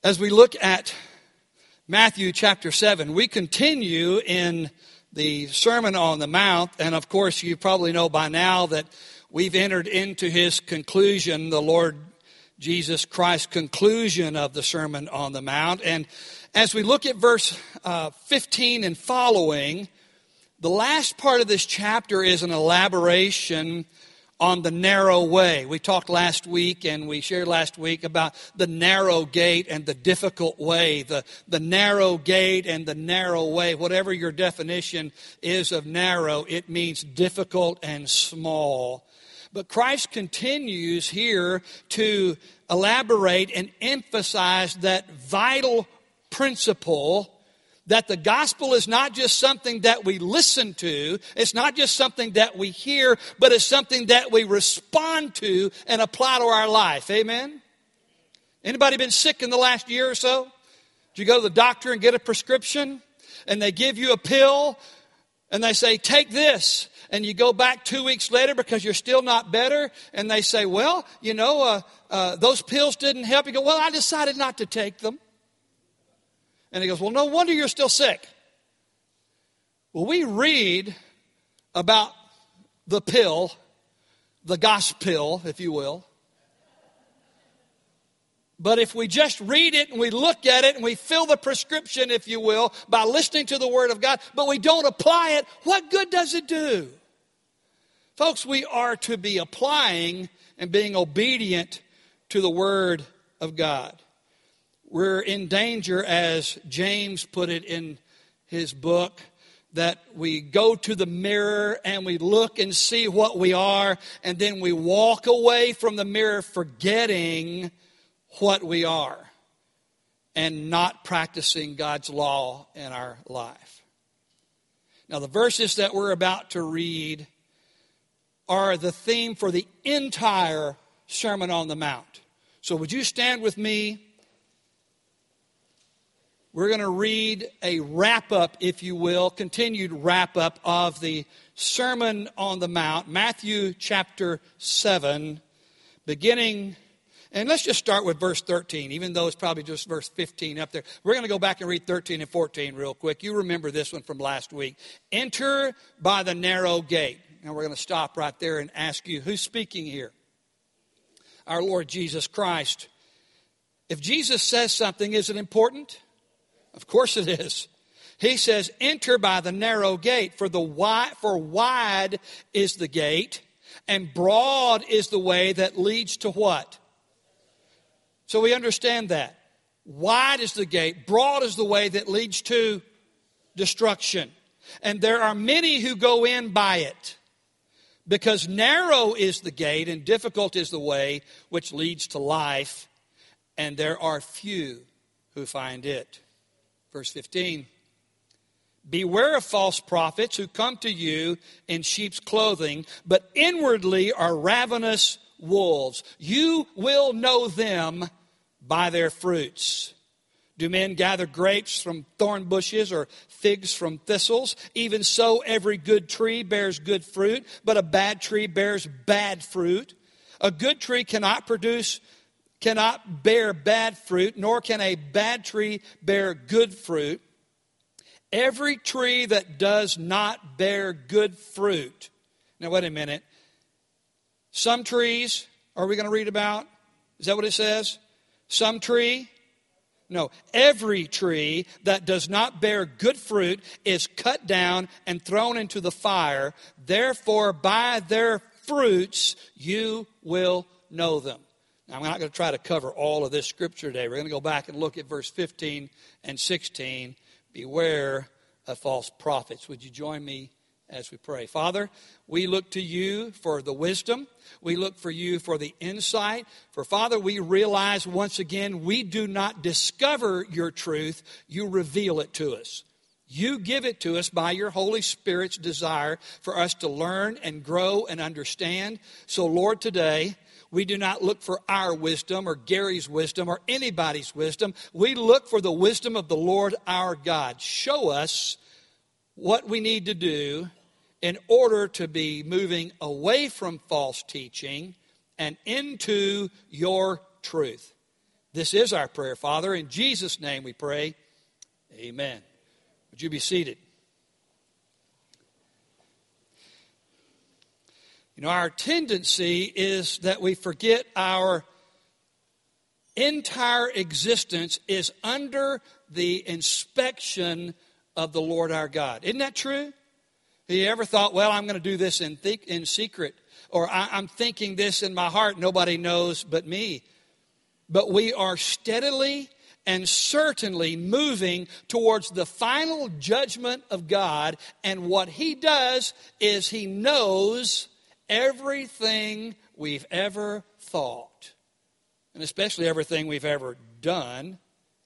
As we look at Matthew chapter 7, we continue in the Sermon on the Mount. And of course, you probably know by now that we've entered into his conclusion, the Lord Jesus Christ's conclusion of the Sermon on the Mount. And as we look at verse 15 and following, the last part of this chapter is an elaboration on the narrow way. We talked last week and we shared last week about the narrow gate and the difficult way. The narrow gate and the narrow way. Whatever your definition is of narrow, it means difficult and small. But Christ continues here to elaborate and emphasize that vital principle that the gospel is not just something that we listen to, it's not just something that we hear, but it's something that we respond to and apply to our life. Amen? Anybody been sick in the last year or so? Did you go to the doctor and get a prescription? And they give you a pill and they say, take this. And you go back 2 weeks later because you're still not better. And they say, well, those pills didn't help. You go, well, I decided not to take them. And he goes, well, no wonder you're still sick. Well, we read about the pill, the gospel, if you will. But if we just read it and we look at it and we fill the prescription, if you will, by listening to the Word of God, but we don't apply it, what good does it do? Folks, we are to be applying and being obedient to the Word of God. We're in danger, as James put it in his book, that we go to the mirror and we look and see what we are, and then we walk away from the mirror forgetting what we are and not practicing God's law in our life. Now, the verses that we're about to read are the theme for the entire Sermon on the Mount. So would you stand with me? We're going to read a wrap-up, if you will, continued wrap-up of the Sermon on the Mount, Matthew chapter 7, beginning, and let's just start with verse 13, even though it's probably just verse 15 up there. We're going to go back and read 13 and 14 real quick. You remember this one from last week. Enter by the narrow gate. And we're going to stop right there and ask you, who's speaking here? Our Lord Jesus Christ. If Jesus says something, is it important? Of course it is. He says, enter by the narrow gate, for wide is the gate, and broad is the way that leads to what? So we understand that. Wide is the gate, broad is the way that leads to destruction. And there are many who go in by it, because narrow is the gate and difficult is the way which leads to life, and there are few who find it. Verse 15, beware of false prophets who come to you in sheep's clothing, but inwardly are ravenous wolves. You will know them by their fruits. Do men gather grapes from thorn bushes or figs from thistles? Even so, every good tree bears good fruit, but a bad tree bears bad fruit. A good tree cannot bear bad fruit, nor can a bad tree bear good fruit. Every tree that does not bear good fruit. Now, wait a minute. Some trees, are we going to read about? Is that what it says? Some tree? No. Every tree that does not bear good fruit is cut down and thrown into the fire. Therefore, by their fruits you will know them. Now, I'm not going to try to cover all of this scripture today. We're going to go back and look at verse 15 and 16. Beware of false prophets. Would you join me as we pray? Father, we look to you for the wisdom. We look for you for the insight. For Father, we realize once again we do not discover your truth. You reveal it to us. You give it to us by your Holy Spirit's desire for us to learn and grow and understand. So Lord, today, we do not look for our wisdom or Gary's wisdom or anybody's wisdom. We look for the wisdom of the Lord our God. Show us what we need to do in order to be moving away from false teaching and into your truth. This is our prayer, Father. In Jesus' name we pray. Amen. Would you be seated? You know, our tendency is that we forget our entire existence is under the inspection of the Lord our God. Isn't that true? Have you ever thought, well, I'm going to do this in secret, or I'm thinking this in my heart, nobody knows but me. But we are steadily and certainly moving towards the final judgment of God, and what He does is He knows everything we've ever thought, and especially everything we've ever done.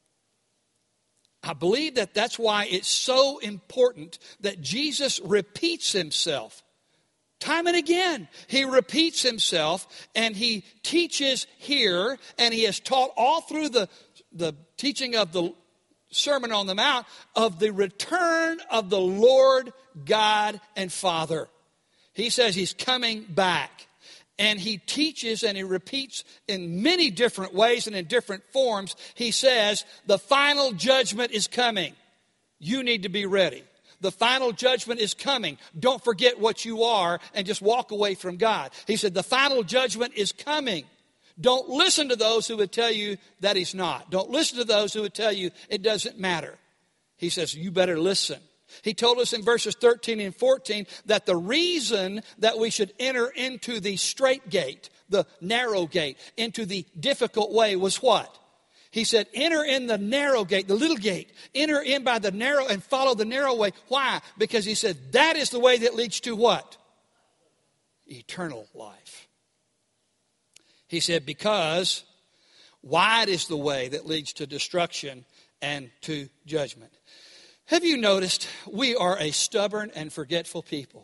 I believe that that's why it's so important that Jesus repeats Himself. Time and again, He repeats Himself, and He teaches here, and He has taught all through the teaching of the Sermon on the Mount of the return of the Lord God and Father. He says He's coming back. And He teaches and He repeats in many different ways and in different forms. He says, the final judgment is coming. You need to be ready. The final judgment is coming. Don't forget what you are and just walk away from God. He said, the final judgment is coming. Don't listen to those who would tell you that He's not. Don't listen to those who would tell you it doesn't matter. He says, you better listen. He told us in verses 13 and 14 that the reason that we should enter into the straight gate, the narrow gate, into the difficult way was what? He said, enter in the narrow gate, the little gate. Enter in by the narrow and follow the narrow way. Why? Because He said that is the way that leads to what? Eternal life. He said, because wide is the way that leads to destruction and to judgment. Have you noticed we are a stubborn and forgetful people?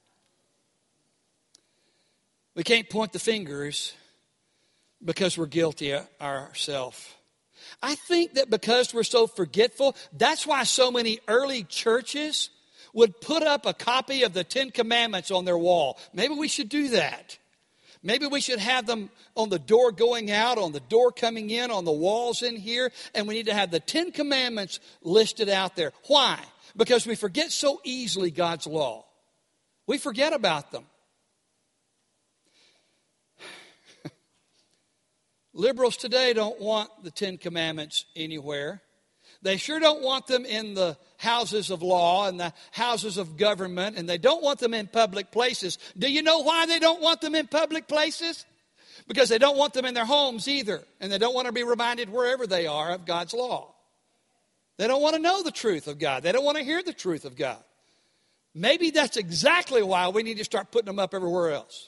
We can't point the fingers because we're guilty ourselves. I think that because we're so forgetful, that's why so many early churches would put up a copy of the Ten Commandments on their wall. Maybe we should do that. Maybe we should have them on the door going out, on the door coming in, on the walls in here. And we need to have the 10 Commandments listed out there. Why? Because we forget so easily God's law. We forget about them. Liberals today don't want the 10 Commandments anywhere. They sure don't want them in the houses of law and the houses of government, and they don't want them in public places. Do you know why they don't want them in public places? Because they don't want them in their homes either, and they don't want to be reminded wherever they are of God's law. They don't want to know the truth of God. They don't want to hear the truth of God. Maybe that's exactly why we need to start putting them up everywhere else.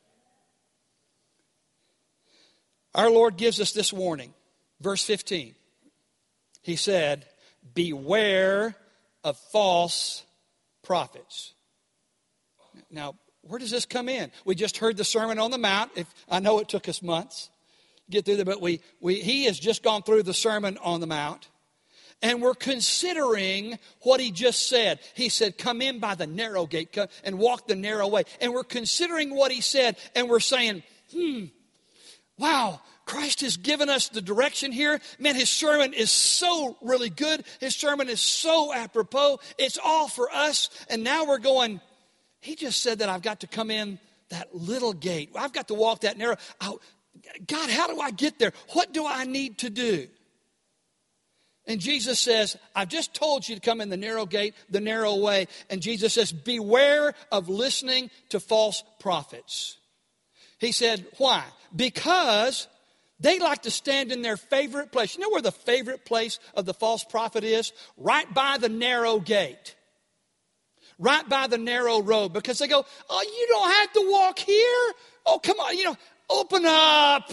Our Lord gives us this warning. Verse 15. He said, beware of false prophets. Now, where does this come in? We just heard the Sermon on the Mount. I know it took us months to get through there, but he has just gone through the Sermon on the Mount. And we're considering what He just said. He said, come in by the narrow gate and walk the narrow way. And we're considering what He said, and we're saying, wow, Christ has given us the direction here. Man, His sermon is so really good. His sermon is so apropos. It's all for us. And now we're going, He just said that I've got to come in that little gate. I've got to walk that narrow. God, how do I get there? What do I need to do? And Jesus says, I've just told you to come in the narrow gate, the narrow way. And Jesus says, beware of listening to false prophets. He said, why? Because they like to stand in their favorite place. You know where the favorite place of the false prophet is? Right by the narrow gate. Right by the narrow road. Because they go, oh, you don't have to walk here. Oh, come on, open up.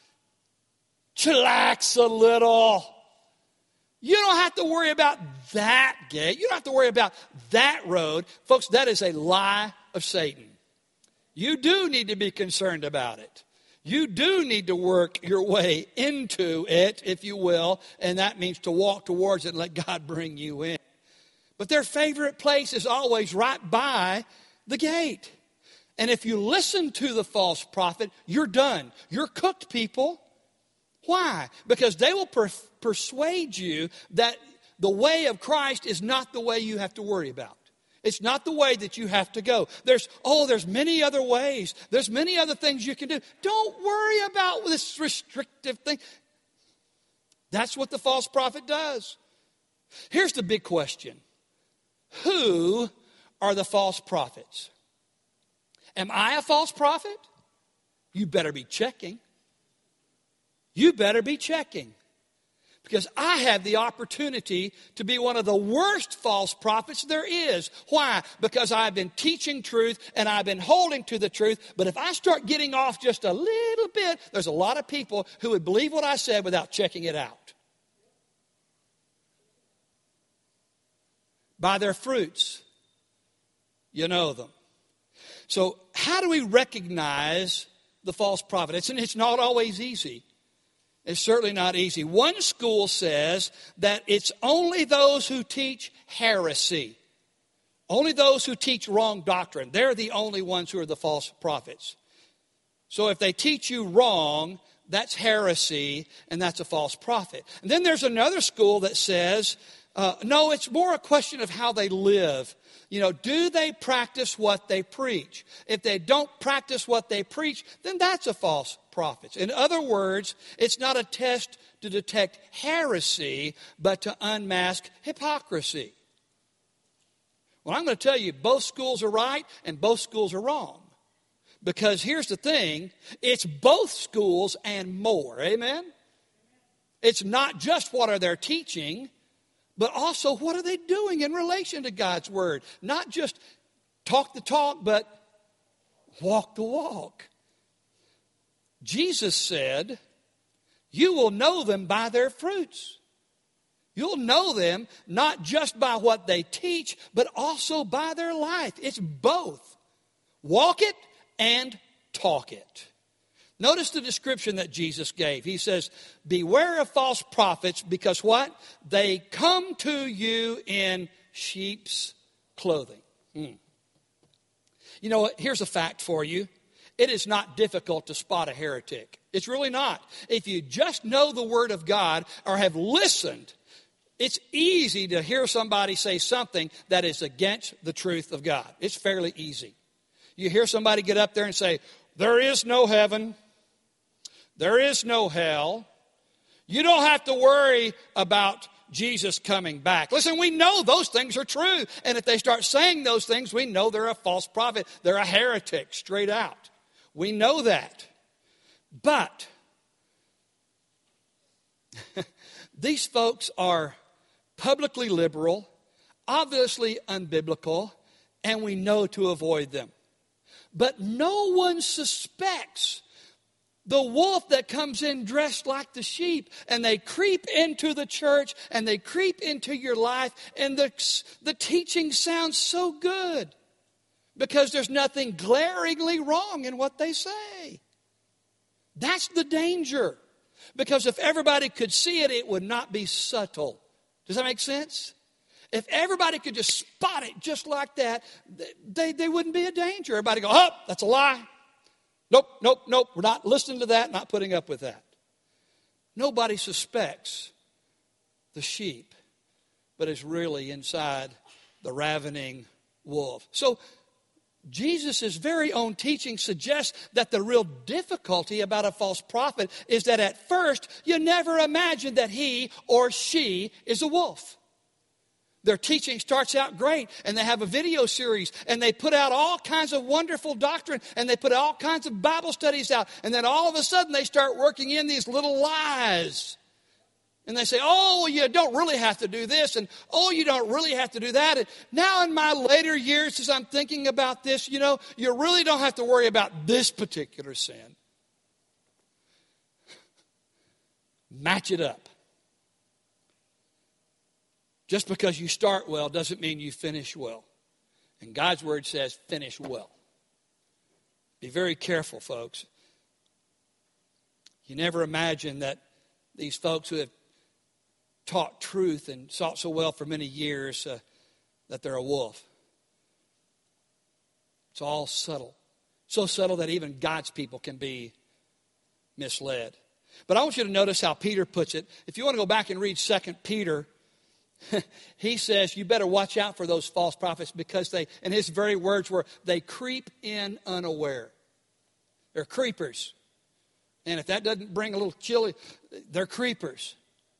Chillax a little. You don't have to worry about that gate. You don't have to worry about that road. Folks, that is a lie of Satan. You do need to be concerned about it. You do need to work your way into it, if you will, and that means to walk towards it and let God bring you in. But their favorite place is always right by the gate. And if you listen to the false prophet, you're done. You're cooked, people. Why? Because they will persuade you that the way of Christ is not the way you have to worry about. It's not the way that you have to go. There's many other ways. There's many other things you can do. Don't worry about this restrictive thing. That's what the false prophet does. Here's the big question. Who are the false prophets? Am I a false prophet? You better be checking. You better be checking. Because I have the opportunity to be one of the worst false prophets there is. Why? Because I've been teaching truth and I've been holding to the truth. But if I start getting off just a little bit, there's a lot of people who would believe what I said without checking it out. By their fruits, you know them. So how do we recognize the false prophet? It's not always easy. It's certainly not easy. One school says that it's only those who teach heresy, only those who teach wrong doctrine. They're the only ones who are the false prophets. So if they teach you wrong, that's heresy, and that's a false prophet. And then there's another school that says, no, it's more a question of how they live. Do they practice what they preach? If they don't practice what they preach, then that's a false prophet. In other words, it's not a test to detect heresy, but to unmask hypocrisy. Well, I'm going to tell you, both schools are right and both schools are wrong. Because here's the thing, it's both schools and more. Amen? It's not just what are they teaching, but also what are they doing in relation to God's Word. Not just talk the talk, but walk the walk. Jesus said, you will know them by their fruits. You'll know them not just by what they teach, but also by their life. It's both. Walk it and talk it. Notice the description that Jesus gave. He says, beware of false prophets because what? They come to you in sheep's clothing. You know what? Here's a fact for you. It is not difficult to spot a heretic. It's really not. If you just know the Word of God or have listened, it's easy to hear somebody say something that is against the truth of God. It's fairly easy. You hear somebody get up there and say, there is no heaven. There is no hell. You don't have to worry about Jesus coming back. Listen, we know those things are true. And if they start saying those things, we know they're a false prophet. They're a heretic, straight out. We know that. But these folks are publicly liberal, obviously unbiblical, and we know to avoid them. But no one suspects the wolf that comes in dressed like the sheep, and they creep into the church, and they creep into your life, and the teaching sounds so good because there's nothing glaringly wrong in what they say. That's the danger. Because if everybody could see it, it would not be subtle. Does that make sense? If everybody could just spot it just like that, they wouldn't be a danger. Everybody go, oh, that's a lie. Nope. We're not listening to that, not putting up with that. Nobody suspects the sheep, but is really inside the ravening wolf. So Jesus' very own teaching suggests that the real difficulty about a false prophet is that at first you never imagine that he or she is a wolf. Their teaching starts out great, and they have a video series, and they put out all kinds of wonderful doctrine, and they put all kinds of Bible studies out, and then all of a sudden they start working in these little lies. And they say, oh, you don't really have to do this, and oh, you don't really have to do that. And now in my later years, as I'm thinking about this, you really don't have to worry about this particular sin. Match it up. Just because you start well doesn't mean you finish well. And God's Word says finish well. Be very careful, folks. You never imagine that these folks who have taught truth and taught so well for many years that they're a wolf. It's all subtle. So subtle that even God's people can be misled. But I want you to notice how Peter puts it. If you want to go back and read 2 Peter, he says you better watch out for those false prophets because they, and his very words were, they creep in unaware. They're creepers. And if that doesn't bring a little chilly, they're creepers.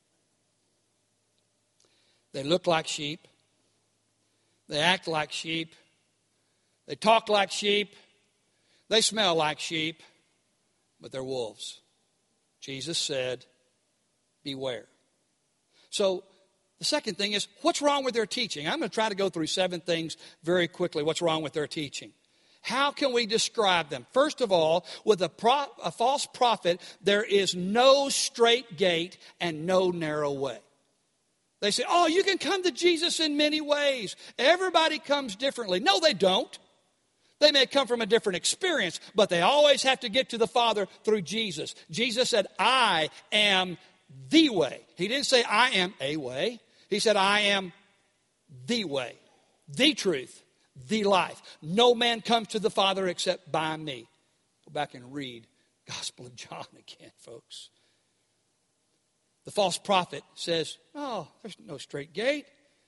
They look like sheep. They act like sheep. They talk like sheep. They smell like sheep. But they're wolves. Jesus said, beware. So the second thing is, what's wrong with their teaching? I'm going to try to go through 7 things very quickly. What's wrong with their teaching? How can we describe them? First of all, with a false prophet, there is no straight gate and no narrow way. They say, oh, you can come to Jesus in many ways. Everybody comes differently. No, they don't. They may come from a different experience, but they always have to get to the Father through Jesus. Jesus said, I am the way. He didn't say, I am a way. He said, I am the way, the truth, the life. No man comes to the Father except by me. Go back and read Gospel of John again, folks. The false prophet says, oh, there's no straight gate.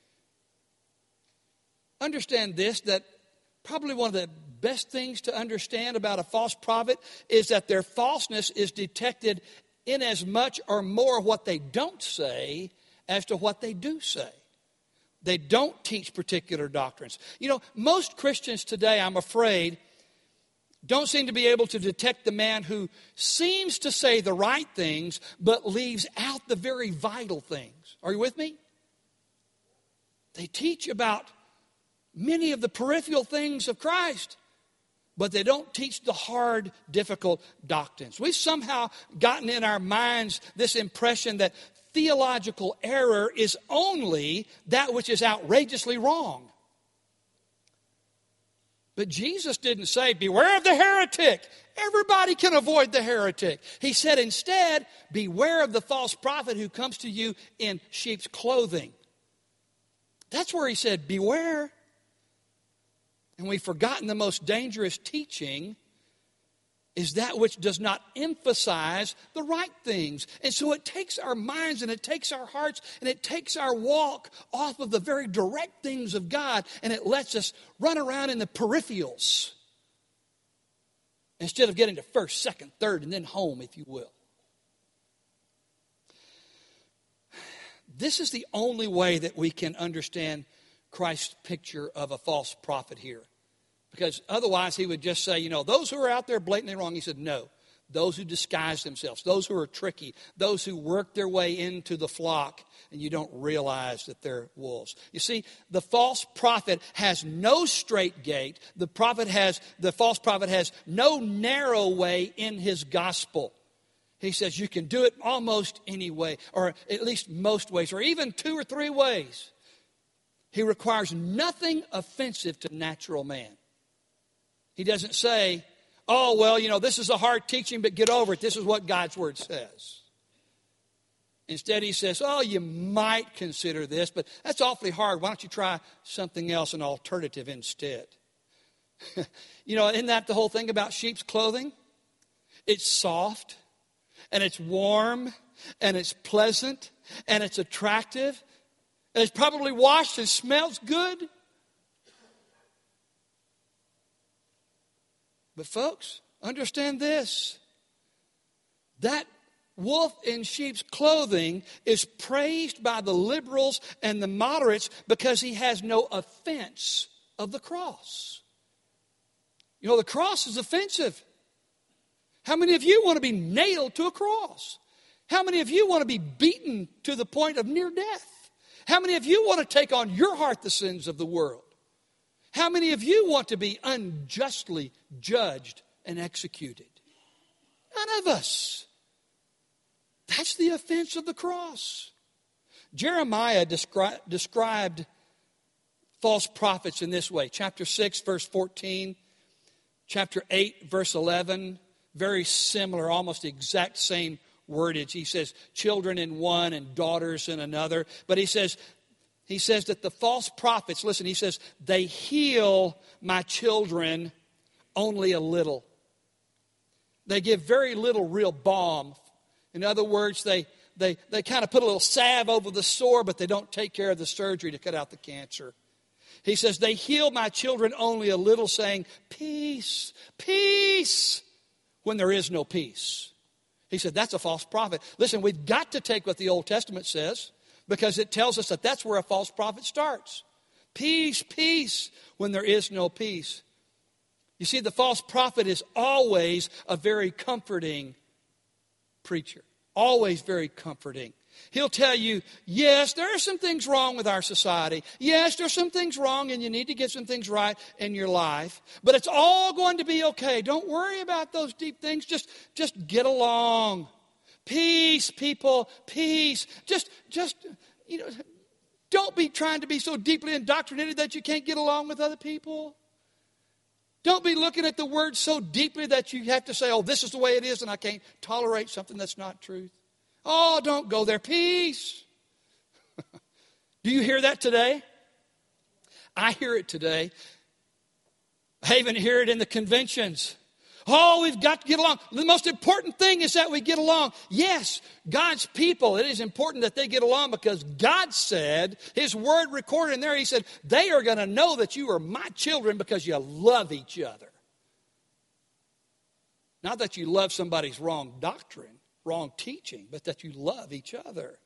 Understand this, that probably one of the best things to understand about a false prophet is that their falseness is detected in as much or more what they don't say as to what they do say. They don't teach particular doctrines. You know, most Christians today, I'm afraid, don't seem to be able to detect the man who seems to say the right things but leaves out the very vital things. Are you with me? They teach about many of the peripheral things of Christ, but they don't teach the hard, difficult doctrines. We've somehow gotten in our minds this impression that theological error is only that which is outrageously wrong. But Jesus didn't say, beware of the heretic. Everybody can avoid the heretic. He said instead, beware of the false prophet who comes to you in sheep's clothing. That's where he said, beware. And we've forgotten the most dangerous teaching is that which does not emphasize the right things. And so it takes our minds and it takes our hearts and it takes our walk off of the very direct things of God, and it lets us run around in the peripherals instead of getting to first, second, third, and then home, if you will. This is the only way that we can understand Christ's picture of a false prophet here. Because otherwise he would just say, you know, those who are out there blatantly wrong. He said, no. Those who disguise themselves, those who are tricky, those who work their way into the flock and you don't realize that they're wolves. You see, the false prophet has no straight gate. The false prophet has no narrow way in his gospel. He says you can do it almost any way, or at least most ways, or even 2 or 3 ways. He requires nothing offensive to natural man. He doesn't say, oh, well, you know, this is a hard teaching, but get over it. This is what God's word says. Instead, he says, oh, you might consider this, but that's awfully hard. Why don't you try something else, an alternative instead? You know, isn't that the whole thing about sheep's clothing? It's soft, and it's warm, and it's pleasant, and it's attractive, and it's probably washed and smells good. But folks, understand this. That wolf in sheep's clothing is praised by the liberals and the moderates because he has no offense of the cross. You know, the cross is offensive. How many of you want to be nailed to a cross? How many of you want to be beaten to the point of near death? How many of you want to take on your heart the sins of the world? How many of you want to be unjustly judged and executed? None of us. That's the offense of the cross. Jeremiah described false prophets in this way. Chapter 6, verse 14. Chapter 8, verse 11. Very similar, almost exact same wordage. He says, children in one and daughters in another. But he says that the false prophets, listen, he says, they heal my children only a little. They give very little real balm. In other words, they kind of put a little salve over the sore, but they don't take care of the surgery to cut out the cancer. He says, they heal my children only a little, saying, peace, peace, when there is no peace. He said, that's a false prophet. Listen, we've got to take what the Old Testament says, because it tells us that that's where a false prophet starts. Peace, peace, when there is no peace. You see, the false prophet is always a very comforting preacher. Always very comforting. He'll tell you, yes, there are some things wrong with our society. Yes, there's some things wrong and you need to get some things right in your life. But it's all going to be okay. Don't worry about those deep things. Just get along. Peace, people, peace. Just don't be trying to be so deeply indoctrinated that you can't get along with other people. Don't be looking at the word so deeply that you have to say, oh, this is the way it is and I can't tolerate something that's not truth. Oh, don't go there. Peace. Do you hear that today? I hear it today. I even hear it in the conventions. Oh, we've got to get along. The most important thing is that we get along. Yes, God's people, it is important that they get along because God said, His word recorded in there, He said, they are going to know that you are my children because you love each other. Not that you love somebody's wrong doctrine, wrong teaching, but that you love each other.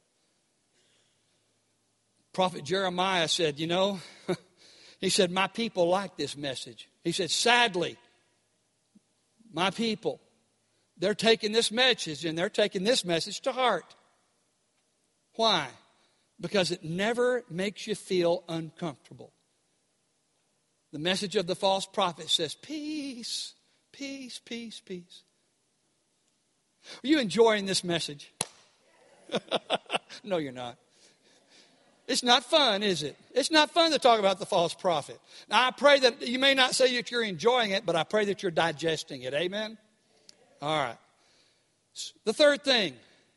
Prophet Jeremiah said, he said, my people like this message. He said, sadly, my people, they're taking this message and they're taking this message to heart. Why? Because it never makes you feel uncomfortable. The message of the false prophet says, peace, peace, peace, peace. Are you enjoying this message? No, you're not. It's not fun, is it? It's not fun to talk about the false prophet. Now, I pray that you may not say that you're enjoying it, but I pray that you're digesting it. Amen? All right. The third thing.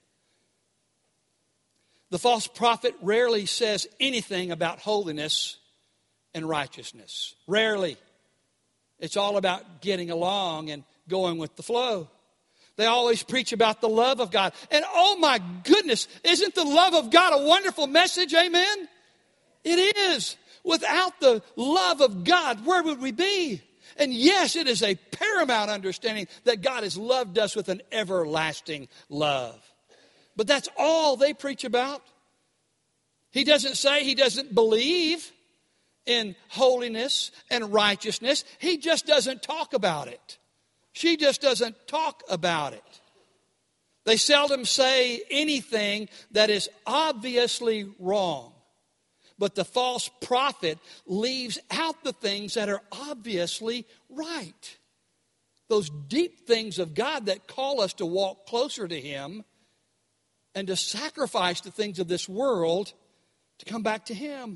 The false prophet rarely says anything about holiness and righteousness. Rarely. It's all about getting along and going with the flow. They always preach about the love of God. And oh my goodness, isn't the love of God a wonderful message? Amen? It is. Without the love of God, where would we be? And yes, it is a paramount understanding that God has loved us with an everlasting love. But that's all they preach about. He doesn't say he doesn't believe in holiness and righteousness. He just doesn't talk about it. She just doesn't talk about it. They seldom say anything that is obviously wrong. But the false prophet leaves out the things that are obviously right. Those deep things of God that call us to walk closer to Him and to sacrifice the things of this world to come back to Him.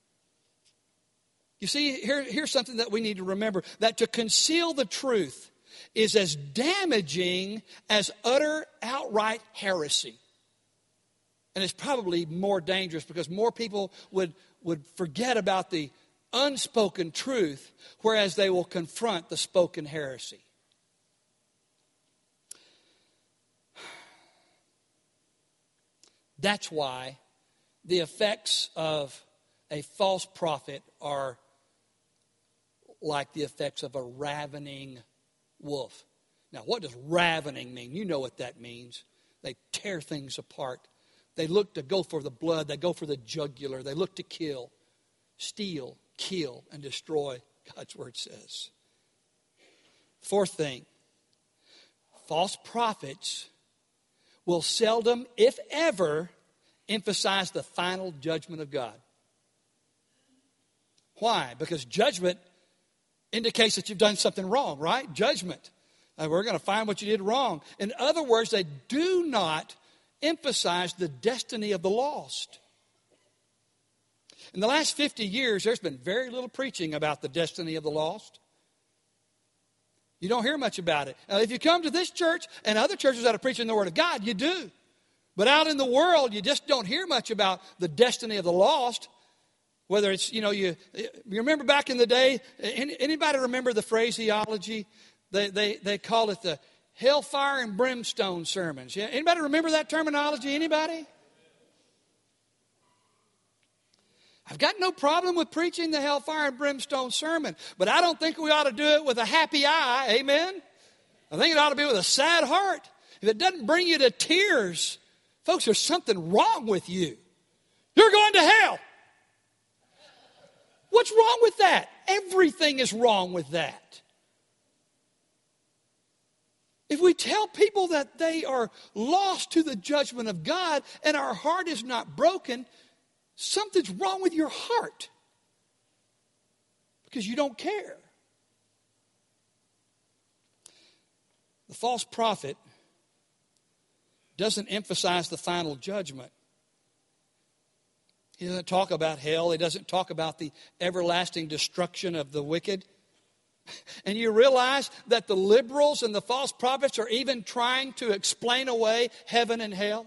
You see, here's something that we need to remember. That to conceal the truth is as damaging as utter, outright heresy. And it's probably more dangerous because more people would forget about the unspoken truth, whereas they will confront the spoken heresy. That's why the effects of a false prophet are like the effects of a ravening wolf. Now, what does ravening mean? You know what that means. They tear things apart. They look to go for the blood. They go for the jugular. They look to kill, steal, kill, and destroy, God's word says. Fourth thing, false prophets will seldom, if ever, emphasize the final judgment of God. Why? Because judgment indicates that you've done something wrong, right? Judgment. We're going to find what you did wrong. In other words, they do not emphasize the destiny of the lost. In the last 50 years, there's been very little preaching about the destiny of the lost. You don't hear much about it. Now, if you come to this church and other churches that are preaching the Word of God, you do. But out in the world, you just don't hear much about the destiny of the lost. Whether it's, you remember back in the day, anybody remember the phraseology? They call it the hellfire and brimstone sermons. Yeah, anybody remember that terminology? Anybody? I've got no problem with preaching the hellfire and brimstone sermon, but I don't think we ought to do it with a happy eye. Amen? I think it ought to be with a sad heart. If it doesn't bring you to tears, folks, there's something wrong with you. You're going to hell. What's wrong with that? Everything is wrong with that. If we tell people that they are lost to the judgment of God and our heart is not broken, something's wrong with your heart because you don't care. The false prophet doesn't emphasize the final judgment. He doesn't talk about hell. He doesn't talk about the everlasting destruction of the wicked. And you realize that the liberals and the false prophets are even trying to explain away heaven and hell.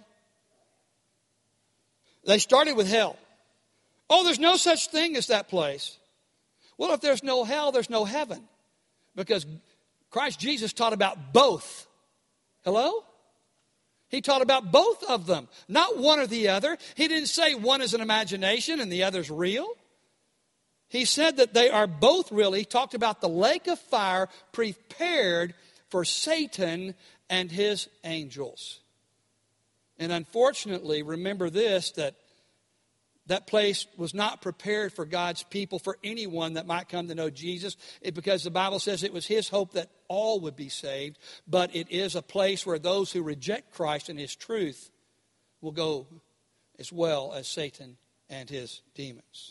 They started with hell. Oh, there's no such thing as that place. Well, if there's no hell, there's no heaven. Because Christ Jesus taught about both. Hello? He taught about both of them, not one or the other. He didn't say one is an imagination and the other's real. He said that they are both real. He talked about the lake of fire prepared for Satan and his angels. And unfortunately, remember this, that place was not prepared for God's people, for anyone that might come to know Jesus, because the Bible says it was his hope that all would be saved. But it is a place where those who reject Christ and his truth will go as well as Satan and his demons.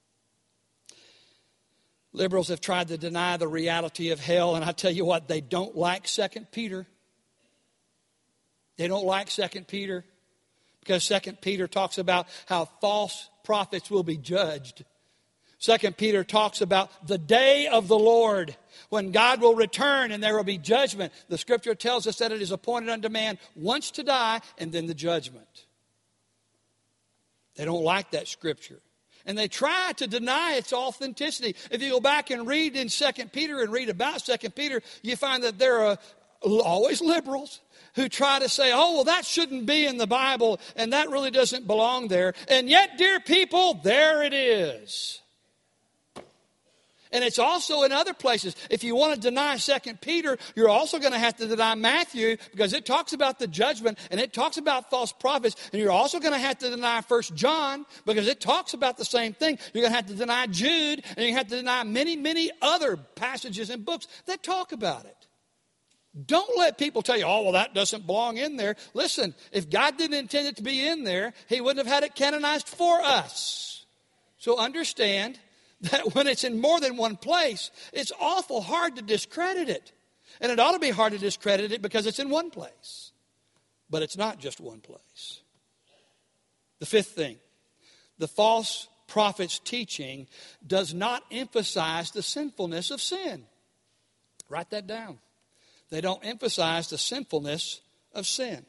Liberals have tried to deny the reality of hell, and I tell you what, they don't like 2 Peter. They don't like 2 Peter. Because 2 Peter talks about how false prophets will be judged. 2 Peter talks about the day of the Lord, when God will return and there will be judgment. The Scripture tells us that it is appointed unto man once to die and then the judgment. They don't like that Scripture. And they try to deny its authenticity. If you go back and read in 2 Peter and read about 2 Peter, you find that there are always liberals who try to say, oh, well, that shouldn't be in the Bible, and that really doesn't belong there. And yet, dear people, there it is. And it's also in other places. If you want to deny 2 Peter, you're also going to have to deny Matthew, because it talks about the judgment and it talks about false prophets. And you're also going to have to deny 1 John, because it talks about the same thing. You're going to have to deny Jude, and you're going to have to deny many, many other passages and books that talk about it. Don't let people tell you, oh, well, that doesn't belong in there. Listen, if God didn't intend it to be in there, he wouldn't have had it canonized for us. So understand that when it's in more than one place, it's awful hard to discredit it. And it ought to be hard to discredit it because it's in one place. But it's not just one place. The fifth thing, the false prophet's teaching does not emphasize the sinfulness of sin. Write that down. They don't emphasize the sinfulness of sin.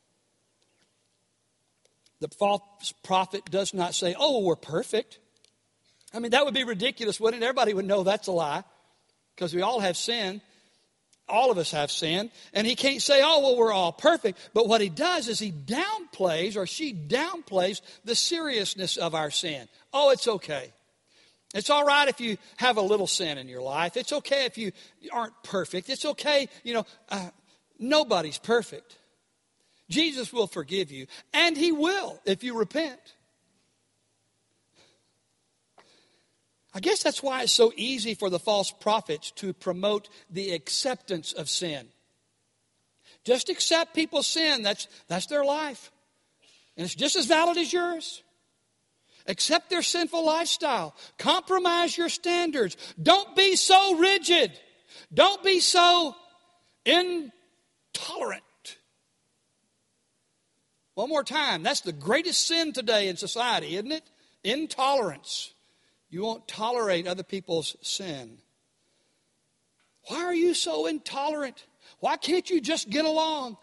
The false prophet does not say, oh, we're perfect. I mean, that would be ridiculous, wouldn't it? Everybody would know that's a lie, because we all have sin. All of us have sin. And he can't say, oh, well, we're all perfect. But what he does is he downplays, or she downplays, the seriousness of our sin. Oh, it's okay. It's all right if you have a little sin in your life. It's okay if you aren't perfect. It's okay, nobody's perfect. Jesus will forgive you, and he will if you repent. I guess that's why it's so easy for the false prophets to promote the acceptance of sin. Just accept people's sin. That's their life. And it's just as valid as yours. Accept their sinful lifestyle. Compromise your standards. Don't be so rigid. Don't be so intolerant. One more time. That's the greatest sin today in society, isn't it? Intolerance. You won't tolerate other people's sin. Why are you so intolerant? Why can't you just get along?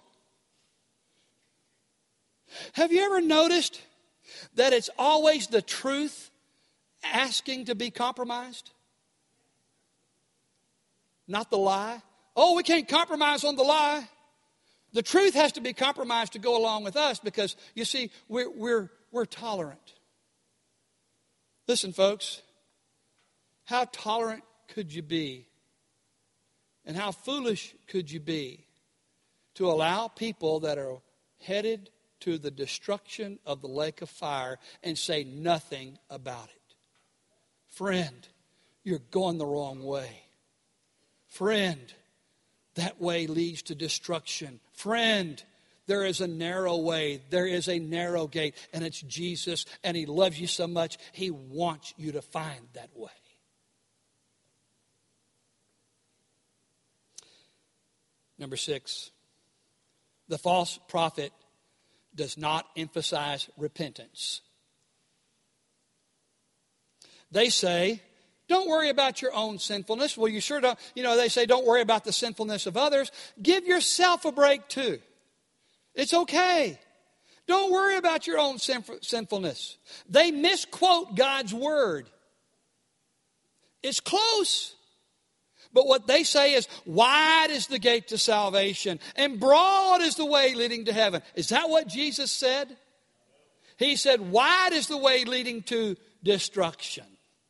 Have you ever noticed that it's always the truth asking to be compromised? Not the lie. oh, we can't compromise on the lie. The truth has to be compromised to go along with us because, you see, we're tolerant. Listen, folks, how tolerant could you be? And how foolish could you be to allow people that are headed to the destruction of the lake of fire and say nothing about it? Friend, you're going the wrong way. Friend, that way leads to destruction. Friend, there is a narrow way. There is a narrow gate, and it's Jesus, and He loves you so much, He wants you to find that way. Number 6, the false prophet does not emphasize repentance. They say, don't worry about your own sinfulness. Well, you sure don't. They say, don't worry about the sinfulness of others. Give yourself a break too. It's okay. Don't worry about your own sinfulness. They misquote God's word. It's close. But what they say is, wide is the gate to salvation, and broad is the way leading to heaven. Is that what Jesus said? He said, wide is the way leading to destruction.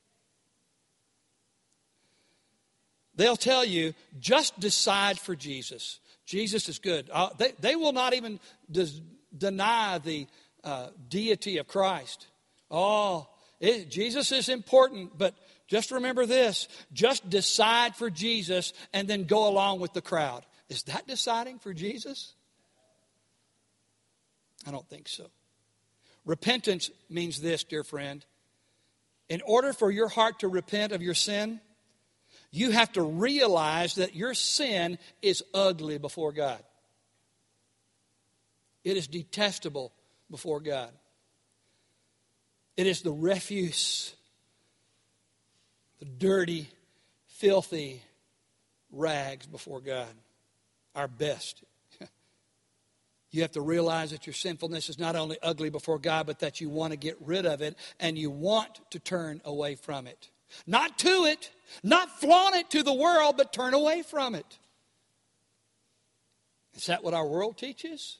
They'll tell you, just decide for Jesus. Jesus is good. They will not even deny the deity of Christ. Jesus is important, but just remember this. Just decide for Jesus and then go along with the crowd. Is that deciding for Jesus? I don't think so. Repentance means this, dear friend. In order for your heart to repent of your sin, you have to realize that your sin is ugly before God. It is detestable before God. It is the refuse, the dirty, filthy rags before God. Our best. You have to realize that your sinfulness is not only ugly before God, but that you want to get rid of it and you want to turn away from it. Not to it, not flaunt it to the world, but turn away from it. Is that what our world teaches?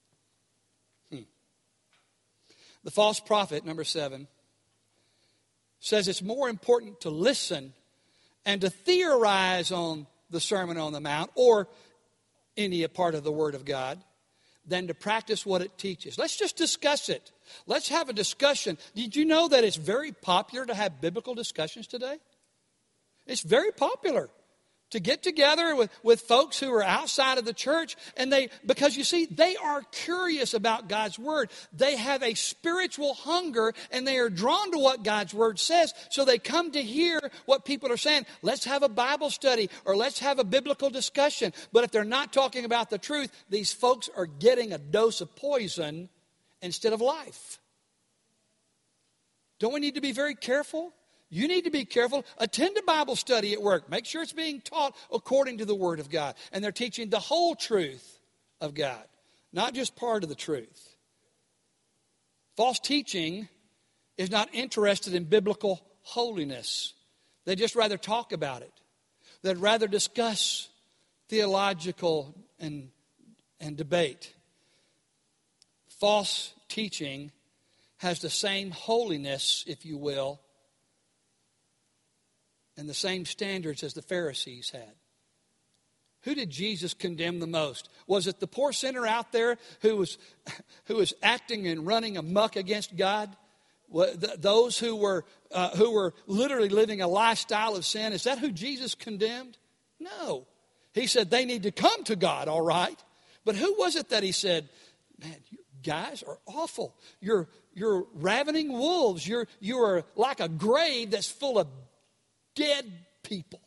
The false prophet, number 7, says it's more important to listen and to theorize on the Sermon on the Mount or any part of the Word of God than to practice what it teaches. Let's just discuss it. Let's have a discussion. Did you know that it's very popular to have biblical discussions today? It's very popular to get together with folks who are outside of the church, and because you see, they are curious about God's Word. They have a spiritual hunger, and they are drawn to what God's Word says, so they come to hear what people are saying. Let's have a Bible study, or let's have a biblical discussion. But if they're not talking about the truth, these folks are getting a dose of poison instead of life. Don't we need to be very careful? You need to be careful. Attend a Bible study at work. Make sure it's being taught according to the Word of God. And they're teaching the whole truth of God, not just part of the truth. False teaching is not interested in biblical holiness. They just rather talk about it. They'd rather discuss theological and debate. False teaching has the same holiness, if you will, and the same standards as the Pharisees had. Who did Jesus condemn the most? Was it the poor sinner out there who was acting and running amok against God? Those who were literally living a lifestyle of sin? Is that who Jesus condemned? No. He said they need to come to God, all right. But who was it that he said, man, you guys are awful. You're ravening wolves. You are like a grave that's full of dead people.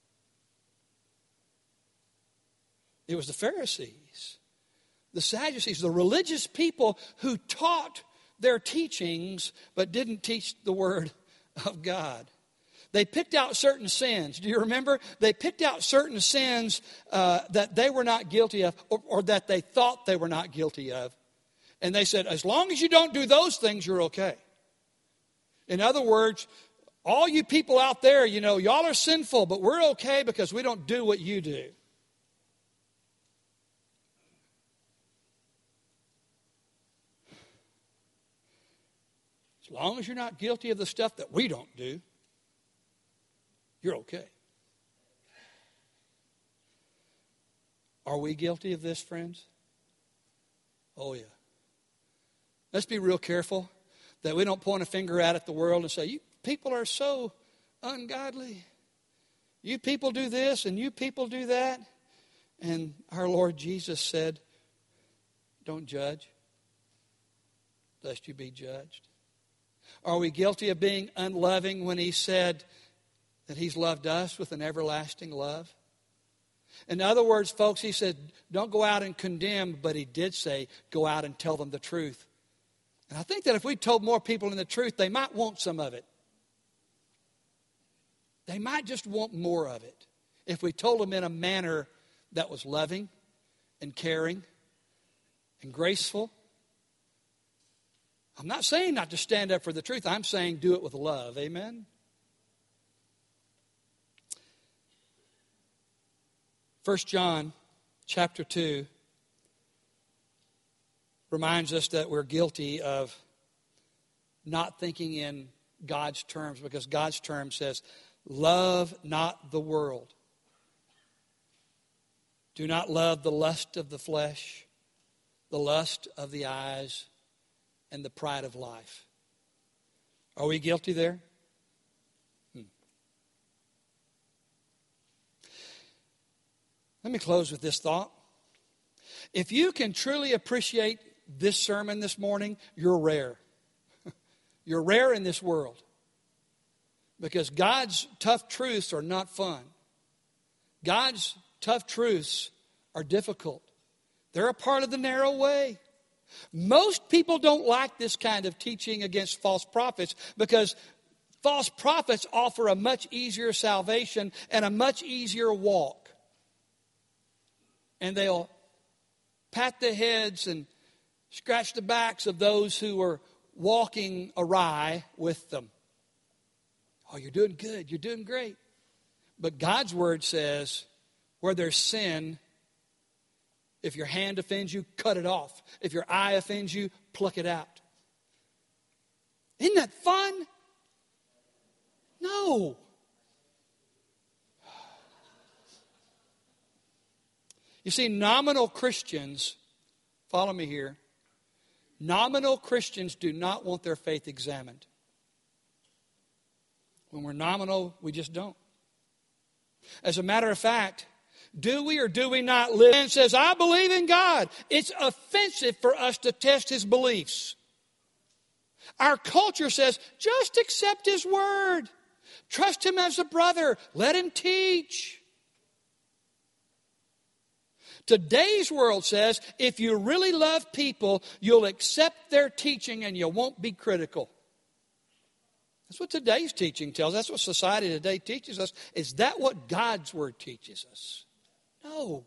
It was the Pharisees, the Sadducees, the religious people who taught their teachings but didn't teach the Word of God. They picked out certain sins. Do you remember? They picked out certain sins that they were not guilty of or that they thought they were not guilty of. And they said, as long as you don't do those things, you're okay. In other words, all you people out there, y'all are sinful, but we're okay because we don't do what you do. As long as you're not guilty of the stuff that we don't do, you're okay. Are we guilty of this, friends? Oh, yeah. Let's be real careful that we don't point a finger out at the world and say, you people are so ungodly. You people do this and you people do that. And our Lord Jesus said, don't judge, lest you be judged. Are we guilty of being unloving when He said that He's loved us with an everlasting love? In other words, folks, He said, don't go out and condemn, but He did say, go out and tell them the truth. And I think that if we told more people in the truth, they might want some of it. They might just want more of it if we told them in a manner that was loving and caring and graceful. I'm not saying not to stand up for the truth. I'm saying do it with love. Amen? 1 John chapter 2 reminds us that we're guilty of not thinking in God's terms, because God's term says, love not the world. Do not love the lust of the flesh, the lust of the eyes, and the pride of life. Are we guilty there? Let me close with this thought. If you can truly appreciate this sermon this morning, you're rare. You're rare in this world. Because God's tough truths are not fun. God's tough truths are difficult. They're a part of the narrow way. Most people don't like this kind of teaching against false prophets because false prophets offer a much easier salvation and a much easier walk. And they'll pat the heads and scratch the backs of those who are walking awry with them. Oh, you're doing good. You're doing great. But God's word says, where there's sin, if your hand offends you, cut it off. If your eye offends you, pluck it out. Isn't that fun? No. You see, nominal Christians, follow me here, nominal Christians do not want their faith examined. When we're nominal, we just don't. As a matter of fact, do we or do we not live? And says, I believe in God. It's offensive for us to test His beliefs. Our culture says, just accept His word. Trust Him as a brother. Let Him teach. Today's world says, if you really love people, you'll accept their teaching and you won't be critical. That's what today's teaching tells us. That's what society today teaches us. Is that what God's word teaches us? No.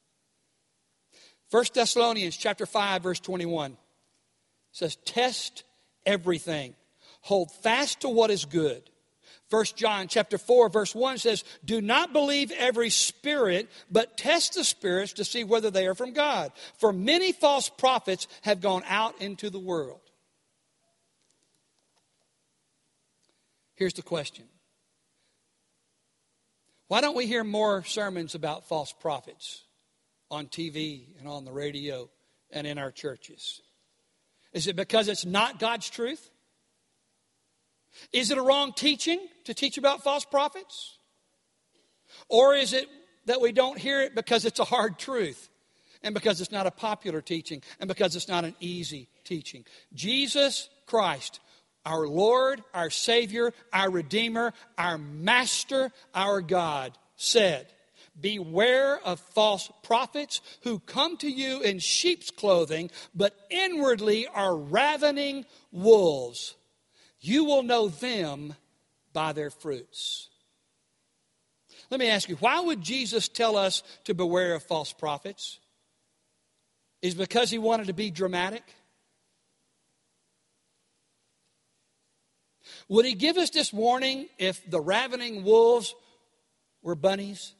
1 Thessalonians chapter 5, verse 21 says, test everything. Hold fast to what is good. 1 John chapter 4, verse 1 says, do not believe every spirit, but test the spirits to see whether they are from God. For many false prophets have gone out into the world. Here's the question. Why don't we hear more sermons about false prophets on TV and on the radio and in our churches? Is it because it's not God's truth? Is it a wrong teaching to teach about false prophets? Or is it that we don't hear it because it's a hard truth and because it's not a popular teaching and because it's not an easy teaching? Jesus Christ, our Lord, our Savior, our Redeemer, our Master, our God, said, beware of false prophets who come to you in sheep's clothing, but inwardly are ravening wolves. You will know them by their fruits. Let me ask you, why would Jesus tell us to beware of false prophets? Is it because He wanted to be dramatic? Would He give us this warning if the ravening wolves were bunnies?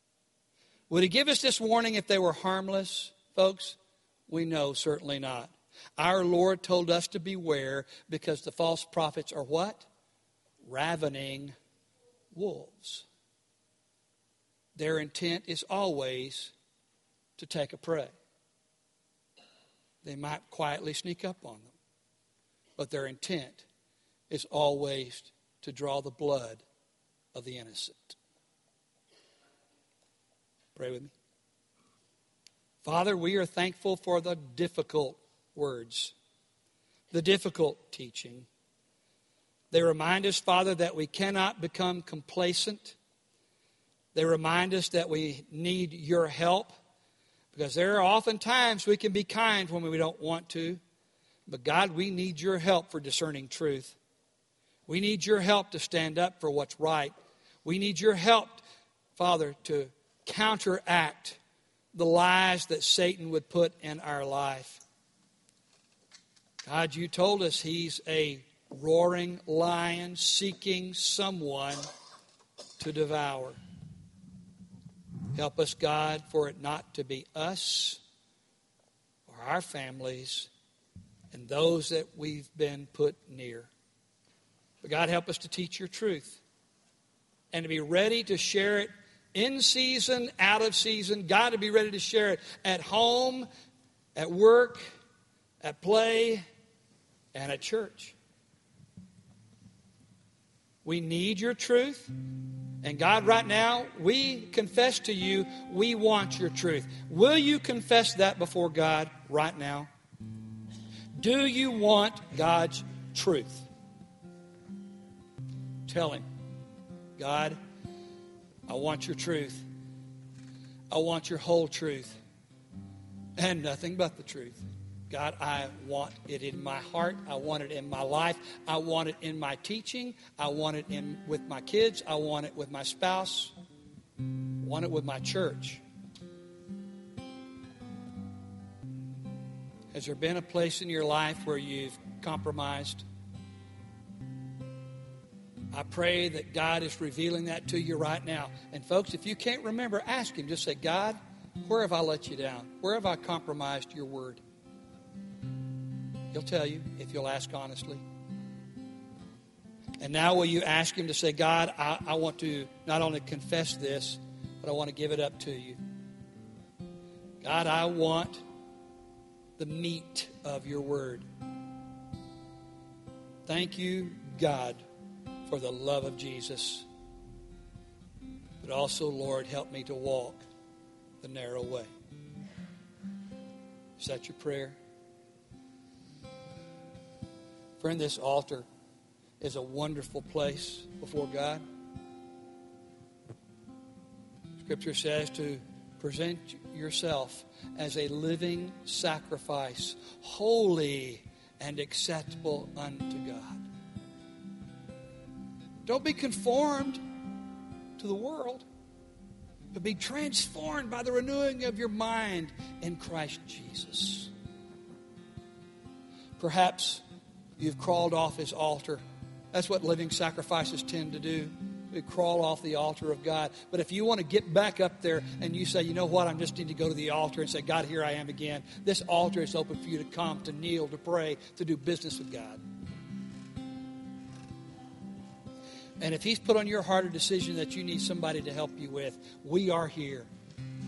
Would He give us this warning if they were harmless? Folks, we know certainly not. Our Lord told us to beware because the false prophets are what? Ravening wolves. Their intent is always to take a prey. They might quietly sneak up on them, but their intent is always to draw the blood of the innocent. Pray with me. Father, we are thankful for the difficult words, the difficult teaching. They remind us, Father, that we cannot become complacent. They remind us that we need your help, because there are often times we can be kind when we don't want to. But God, we need your help for discerning truth. We need your help to stand up for what's right. We need your help, Father, to counteract the lies that Satan would put in our life. God, you told us he's a roaring lion seeking someone to devour. Help us, God, for it not to be us or our families and those that we've been put near. But God, help us to teach your truth and to be ready to share it in season, out of season. God, to be ready to share it at home, at work, at play, and at church. We need your truth. And God, right now, we confess to you, we want your truth. Will you confess that before God right now? Do you want God's truth? Tell him, God, I want your truth. I want your whole truth and nothing but the truth. God, I want it in my heart. I want it in my life. I want it in my teaching. I want it with my kids. I want it with my spouse. I want it with my church. Has there been a place in your life where you've compromised? I pray that God is revealing that to you right now. And folks, if you can't remember, ask him. Just say, God, where have I let you down? Where have I compromised your word? He'll tell you if you'll ask honestly. And now will you ask him to say, God, I want to not only confess this, but I want to give it up to you. God, I want the meat of your word. Thank you, God, for the love of Jesus. But also, Lord, help me to walk the narrow way. Is that your prayer? Friend, this altar is a wonderful place before God. Scripture says to present yourself as a living sacrifice, holy and acceptable unto God. Don't be conformed to the world, but be transformed by the renewing of your mind in Christ Jesus. Perhaps you've crawled off his altar. That's what living sacrifices tend to do. We crawl off the altar of God. But if you want to get back up there and you say, you know what, I just need to go to the altar and say, God, here I am again. This altar is open for you to come, to kneel, to pray, to do business with God. And if he's put on your heart a decision that you need somebody to help you with, we are here.